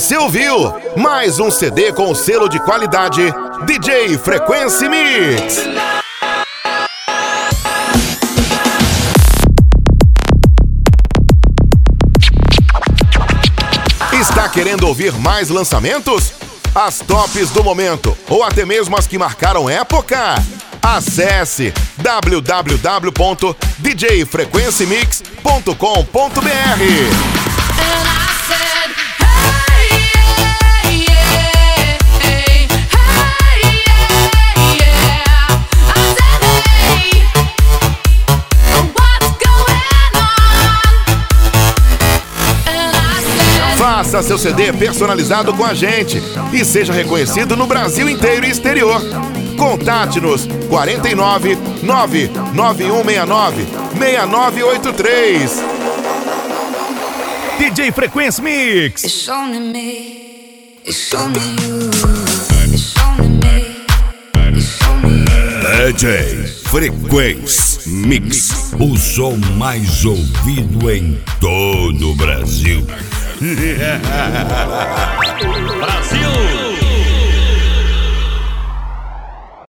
Você ouviu mais um CD com o selo de qualidade DJ Frequency Mix. Está querendo ouvir mais lançamentos? As tops do momento ou até mesmo as que marcaram época? Acesse www.djfrequencymix.com.br. Faça seu CD personalizado com a gente e seja reconhecido no Brasil inteiro e exterior. Contate-nos 49 99169 6983. DJ Frequency Mix. It's only me. It's only you. It's only me. It's only you. DJ Frequency Mix, o som mais ouvido em todo o Brasil. Brasil!